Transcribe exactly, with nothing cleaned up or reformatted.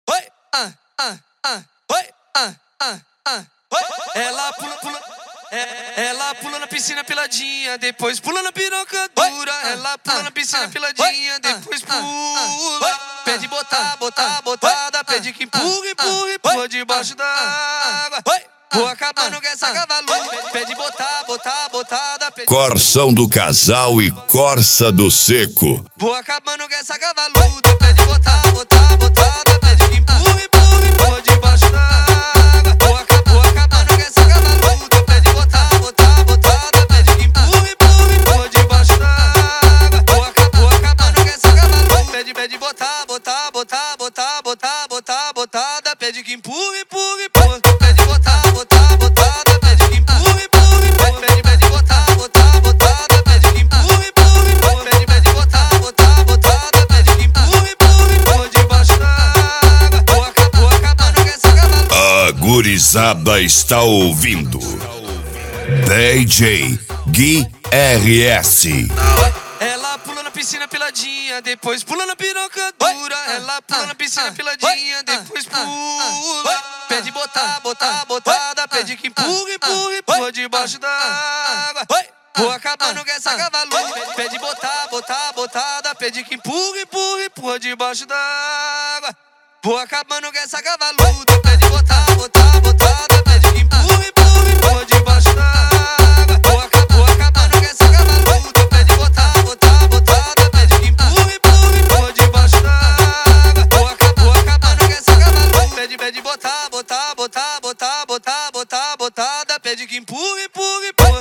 oi, ah, ah, ah, oi, ah, ah, ah, oi. Ela pula, pula, é, ela pula na piscina peladinha, depois pula na piroca dura. Ela pula na piscina peladinha, depois pula. Pede botar, botar, botada, pede que empurra, empurra, empurra debaixo da água. Vou acabando com essa cavaluda. Pede botar, botar, botada. Corsão do Casal e Corsa do Seco. Vou acabando com essa cavaluda. Pede botar, botar, botada. Pede que empurra, empurra, empurra debaixo da água. Vou, aca vou acabando com essa cavaluda. Pede botar, botar, botada. Pede que empurra, empurra, empurra debaixo da água. Vou, aca vou acabando com essa cavaluda. Pede, pede botar, botar, botar, botar, botar, botar, botada. Pede que empurra, empurra, empurra. Pede botar, botar, botada. Pede que empurra, empurra, empurra. Pede, pede botar, botar, botada. Pede que empurra, empurra, empurra. Pede, pede botar, botar, botada. Pede que empurra, empurra, empurra debaixo da água. Vou, aca vou acabando com essa cavaluda. A gurizada está ouvindo D J Gui R S. Ela pula na piscina peladinha, depois pula na piroca dura. Ela pula na piscina peladinha, depois pula. Pede botar, botar, botada. Pede que empurra, empurra, empurra debaixo da água. Vou acabando com essa cavaluda. Pede botar, botar, botada. Pede que empurra, empurra, empurra debaixo da água. Vou acabando com essa cavaluda. Pede botar, botar, botada. Pede que empurra, empurra, empurra debaixo da água. Vou, aca vou acabando com essa cavaluda. Pede botar, botar, botada. Pede que empurra, empurra, empurra debaixo da água. Vou, aca vou acabando com essa cavaluda. Pede, pede botar, botar, botar, botar, botar, botar, botada. Pede que empurra, empurra, empurra.